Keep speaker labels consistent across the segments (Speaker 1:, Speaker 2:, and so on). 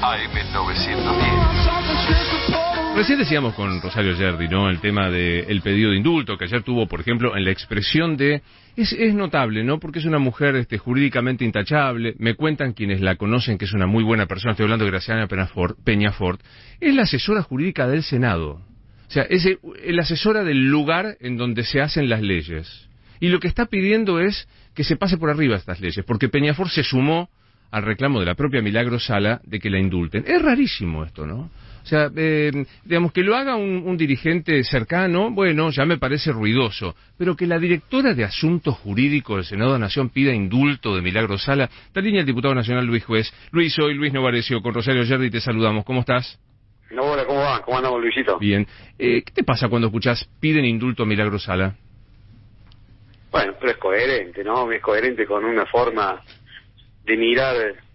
Speaker 1: AM910. Recién decíamos con Rosario Yerdi, ¿no? El tema del pedido de indulto que ayer tuvo, por ejemplo, en la expresión de... Es notable, ¿no? Porque es una mujer jurídicamente intachable. Me cuentan quienes la conocen que es una muy buena persona. Estoy hablando de Graciana Peñafort. Es la asesora jurídica del Senado. O sea, es la asesora del lugar en donde se hacen las leyes. Y lo que está pidiendo es que se pase por arriba estas leyes, porque Peñafort se sumó al reclamo de la propia Milagro Sala de que la indulten. Es rarísimo esto, ¿no? O sea, digamos, que lo haga un dirigente cercano, bueno, ya me parece ruidoso, pero que la directora de Asuntos Jurídicos del Senado de la Nación pida indulto de Milagro Sala. Está en línea el diputado nacional Luis Juez. Luis, soy Luis Novarecio, con Rosario Yerdi te saludamos. ¿Cómo estás?
Speaker 2: No, hola, ¿cómo va? ¿Cómo andamos, Luisito?
Speaker 1: Bien. ¿Qué te pasa cuando escuchás piden indulto a Milagro Sala?
Speaker 2: Bueno, pero es coherente, ¿no? Es coherente con una forma de mirar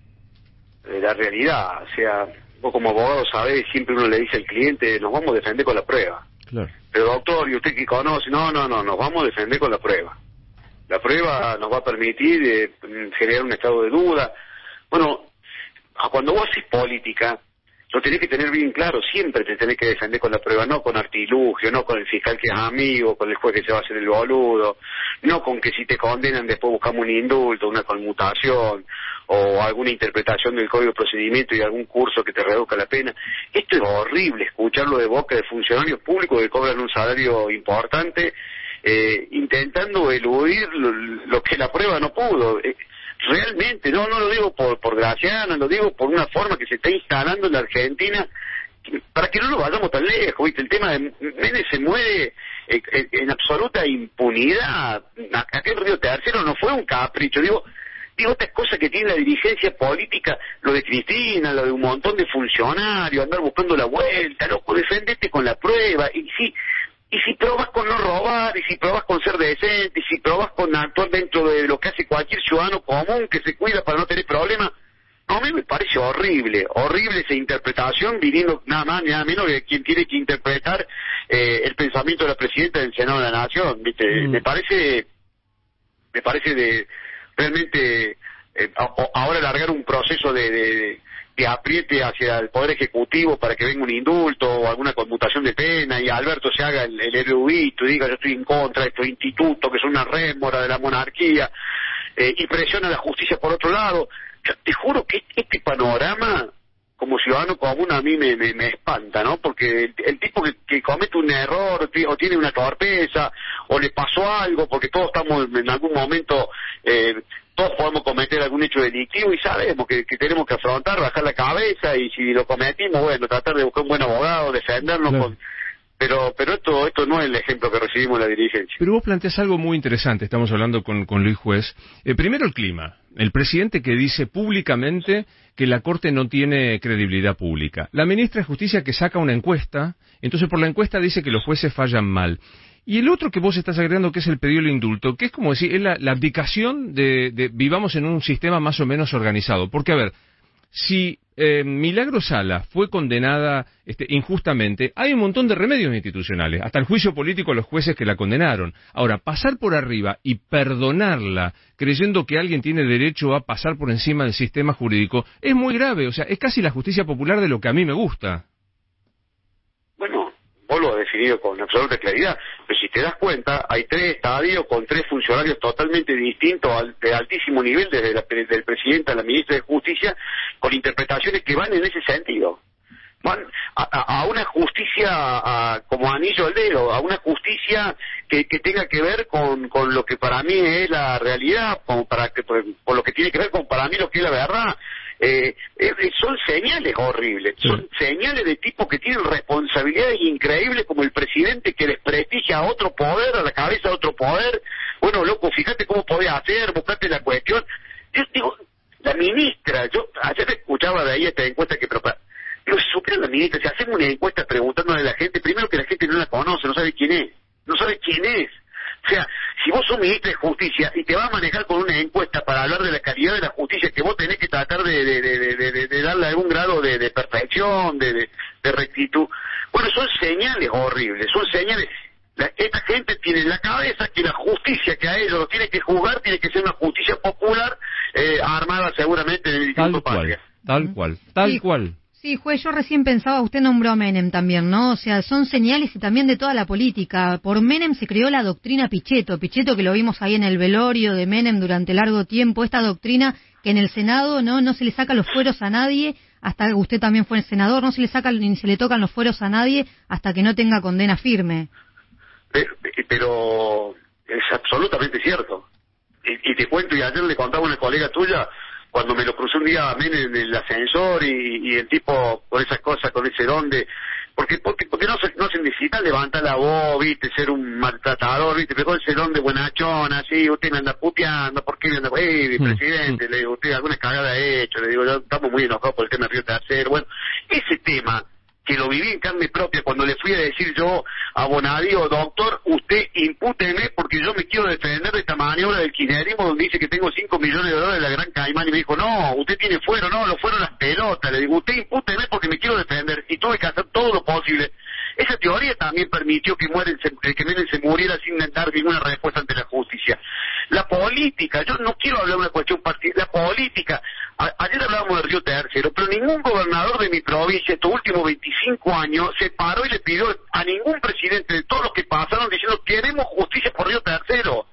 Speaker 2: la realidad. O sea, vos como abogado sabés, siempre uno le dice al cliente, nos vamos a defender con la prueba.
Speaker 1: Claro.
Speaker 2: Pero doctor, ¿y usted que conoce? No, nos vamos a defender con la prueba. La prueba nos va a permitir generar un estado de duda. Bueno, cuando vos haces política, lo tenés que tener bien claro, siempre te tenés que defender con la prueba, no con artilugio, no con el fiscal que es amigo, con el juez que se va a hacer el boludo, no con que si te condenan después buscamos un indulto, una conmutación, o alguna interpretación del Código de Procedimiento y algún curso que te reduzca la pena. Esto es horrible, escucharlo de boca de funcionarios públicos que cobran un salario importante, intentando eludir lo que la prueba no pudo. Realmente, no lo digo por Graciana, lo digo por una forma que se está instalando en la Argentina, para que no nos vayamos tan lejos, ¿viste? El tema de Menem se muere en absoluta impunidad. Acá en Río Tercero no fue un capricho, digo otras cosas que tiene la dirigencia política, lo de Cristina, lo de un montón de funcionarios, andar buscando la vuelta, loco, defendete con la prueba, y si probas con no robar, y si probas con ser decente, y si probas con actuar dentro de lo que hace cualquier ciudadano común que se cuida para no tener problemas, a mí me parece horrible esa interpretación, viniendo nada más ni nada menos de quien tiene que interpretar el pensamiento de la presidenta del Senado de la Nación, ¿viste? Me parece de realmente ahora alargar un proceso de apriete hacia el Poder Ejecutivo para que venga un indulto o alguna conmutación de pena y Alberto se haga el erudito y diga yo estoy en contra de estos institutos que son una rémora de la monarquía y presiona a la justicia por otro lado. Yo te juro que este panorama como ciudadano común a mí me espanta, ¿no? Porque el tipo que comete un error o tiene una torpeza o le pasó algo, porque todos estamos en algún momento... todos podemos cometer algún hecho delictivo y sabemos que tenemos que afrontar, bajar la cabeza y si lo cometimos, bueno, tratar de buscar un buen abogado, defendernos
Speaker 1: claro.
Speaker 2: Pero esto no es el ejemplo que recibimos en la dirigencia.
Speaker 1: Pero vos planteás algo muy interesante, estamos hablando con Luis Juez. Primero el clima, el presidente que dice públicamente que la Corte no tiene credibilidad pública. La ministra de Justicia que saca una encuesta, entonces por la encuesta dice que los jueces fallan mal. Y el otro que vos estás agregando, que es el pedido del indulto, que es como decir, es la abdicación de vivamos en un sistema más o menos organizado. Porque, a ver, si Milagro Sala fue condenada injustamente, hay un montón de remedios institucionales, hasta el juicio político a los jueces que la condenaron. Ahora, pasar por arriba y perdonarla, creyendo que alguien tiene derecho a pasar por encima del sistema jurídico, es muy grave. O sea, es casi la justicia popular de lo que a mí me gusta.
Speaker 2: Bueno, vos lo has definido con absoluta claridad, pero si te das cuenta, hay 3 estadios con 3 funcionarios totalmente distintos, de altísimo nivel, desde del presidente a la ministra de Justicia, con interpretaciones que van en ese sentido. Van a una justicia como anillo al dedo, a una justicia que tenga que ver con lo que para mí es la realidad, con lo que tiene que ver con para mí lo que es la verdad. Son señales horribles, son señales de tipo que tienen responsabilidades increíbles, como el presidente que desprestigia a otro poder, a la cabeza de otro poder. Bueno, loco, fíjate cómo podés hacer, buscate la cuestión. Yo digo, la ministra, yo ayer escuchaba de ahí esta encuesta que prepara. Digo, si supieran la ministra, si hacemos una encuesta preguntándole a la gente, primero que la gente no la conoce, no sabe quién es. O sea, si vos sos ministro de Justicia y te vas a manejar con una encuesta para hablar de la calidad de la justicia, que vos tenés que tratar de darle algún grado de perfección, de rectitud, bueno, son señales horribles, son señales. Esta gente tiene en la cabeza que la justicia que a ellos lo tiene que juzgar tiene que ser una justicia popular armada seguramente en el Instituto Patria.
Speaker 1: Tal cual.
Speaker 3: Sí, juez, yo recién pensaba, usted nombró a Menem también, ¿no? O sea, son señales y también de toda la política. Por Menem se creó la doctrina Pichetto que lo vimos ahí en el velorio de Menem durante largo tiempo, esta doctrina que en el Senado no se le saca los fueros a nadie, hasta que usted también fue el senador, no se le saca ni se le tocan los fueros a nadie hasta que no tenga condena firme.
Speaker 2: Pero es absolutamente cierto. Y te cuento, y ayer le contaba a una colega tuya, cuando me lo crucé un día a Menem en el ascensor y el tipo con esas cosas, con ese don de... Porque no se necesita levantar la voz, viste, ser un maltratador, viste, pero con ese don de buenachón, así, usted me anda puteando, ¿por qué me anda? Presidente, le digo, usted alguna cagada ha hecho, le digo, estamos muy enojados por el tema de Río Tercero. Bueno, ese tema que lo viví en carne propia cuando le fui a decir yo a Bonadío, doctor, usted impúteme porque yo me quiero defender de esta maniobra del kirchnerismo donde dice que tengo 5 millones de dólares de la Gran Caimán, y me dijo, no, usted tiene fuero, no, lo fueron las pelotas. Le digo, usted impúteme porque me quiero defender, y tuve que hacer todo lo posible. Esa teoría también permitió que Menem se muriera sin dar ninguna respuesta ante la justicia. La política, yo no quiero hablar de una cuestión partidista, la política, ayer hablábamos de Río Tercero, pero ningún gobernador de mi provincia estos últimos 25 años se paró y le pidió a ningún presidente de todos los que pasaron diciendo queremos justicia por Río Tercero.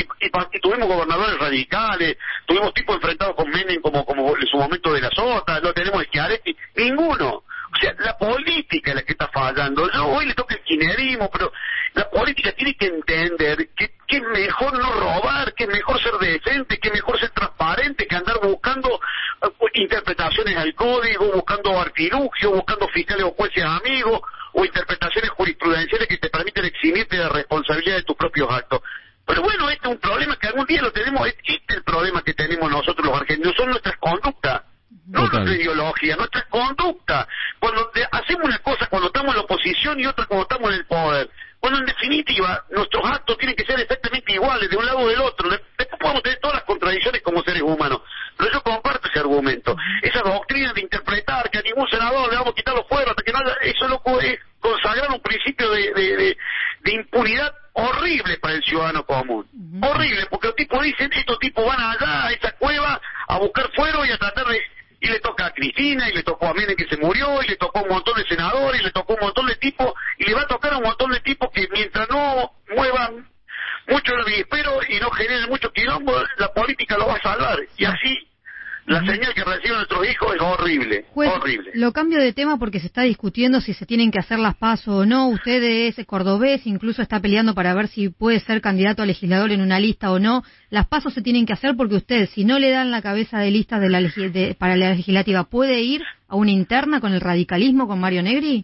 Speaker 2: Y tuvimos gobernadores radicales, tuvimos tipos enfrentados con Menem como en su momento de la Sota, lo tenemos Schiaretti, ninguno. O sea, la política es la que está fallando. Yo hoy le toca el kirchnerismo, pero la política tiene que entender que es mejor no robar, que es mejor ser decente, que es mejor ser transparente, que andar buscando interpretaciones al código, buscando artilugios, buscando fiscales o jueces amigos, o interpretaciones jurisprudenciales que te permiten eximirte de la responsabilidad de tus propios actos. Pero bueno, este es un problema que algún día lo tenemos, este es el problema que tenemos nosotros los argentinos, son nuestras conductas. No nuestra ideología, nuestra conducta. Cuando hacemos una cosa cuando estamos en la oposición y otra cuando estamos en el poder. Cuando en definitiva nuestros actos tienen que ser exactamente iguales de un lado o del otro. Después podemos tener todas las contradicciones como seres humanos. Pero yo comparto ese argumento. Esa doctrina de interpretar que a ningún senador le vamos a quitar los fueros hasta que no haya... Eso es consagrar un principio de impunidad horrible para el ciudadano común. Horrible, porque los tipos dicen, estos tipos van allá a esa cueva a buscar fuero y a tratar de... Y le toca a Cristina, y le tocó a Menem que se murió, y le tocó a un montón de senadores, y le tocó a un montón de tipos, y le va a tocar a un montón de tipos que mientras no muevan mucho el avispero y no generen mucho quilombo, la política lo va a salvar. Y así la señal que reciben nuestros hijos es horrible,
Speaker 3: Juez,
Speaker 2: horrible.
Speaker 3: Lo cambio de tema porque se está discutiendo si se tienen que hacer las PASO o no. Usted es cordobés, incluso está peleando para ver si puede ser candidato a legislador en una lista o no. Las PASO se tienen que hacer porque usted, si no le dan la cabeza de lista para la legislativa, ¿puede ir a una interna con el radicalismo, con Mario Negri?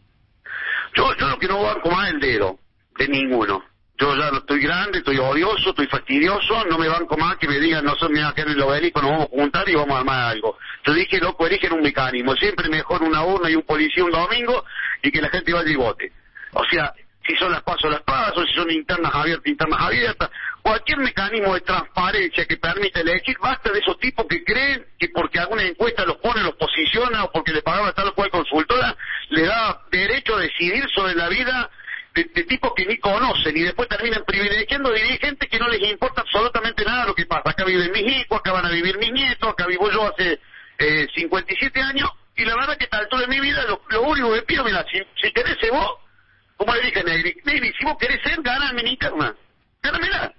Speaker 2: Yo lo que no banco más el dedo, de ninguno. Yo ya no estoy grande, estoy odioso, estoy fastidioso, no me banco más que me digan, no sé, mira, acá en el obelisco nos vamos a juntar y vamos a armar algo. Yo dije, loco, eligen un mecanismo, siempre mejor una urna y un policía un domingo y que la gente vaya y vote. O sea, si son las paso, si son internas abiertas, cualquier mecanismo de transparencia que permita elegir, basta de esos tipos que creen que porque alguna encuesta los pone, los posiciona o porque le pagaba tal o cual consultora, le da derecho a decidir sobre la vida de tipos que ni conocen y después terminan privilegiando dirigentes que no les importa absolutamente nada lo que pasa. Acá viven mis hijos, acá van a vivir mis nietos, acá vivo yo hace 57 años y la verdad que a esta altura de mi vida lo único que pido, mira, si querés ser vos, como le dije a Negri, si vos querés ser, ganame mi interna, gáramela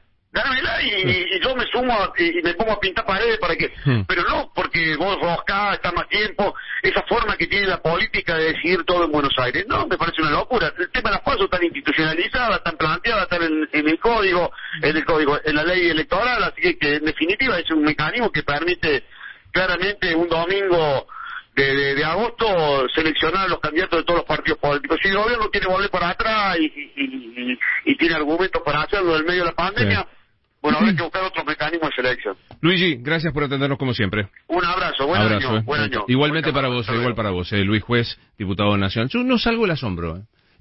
Speaker 2: y yo me sumo y me pongo a pintar paredes para que... Pero no porque vos roscás, está más tiempo, esa forma que tiene la política de decidir todo en Buenos Aires, no, me parece una locura. El tema de las pasos están institucionalizadas, están planteadas, están en el código, en la ley electoral, así que en definitiva es un mecanismo que permite claramente un domingo de agosto seleccionar a los candidatos de todos los partidos políticos. Si el gobierno quiere volver para atrás y tiene argumentos para hacerlo en medio de la pandemia, bueno, habrá que buscar otros mecanismos de selección.
Speaker 1: Luigi, gracias por atendernos como siempre.
Speaker 2: Un abrazo, buen año.
Speaker 1: Igualmente para vos, igual para vos. Luis Juez, diputado nacional. Yo no salgo del asombro.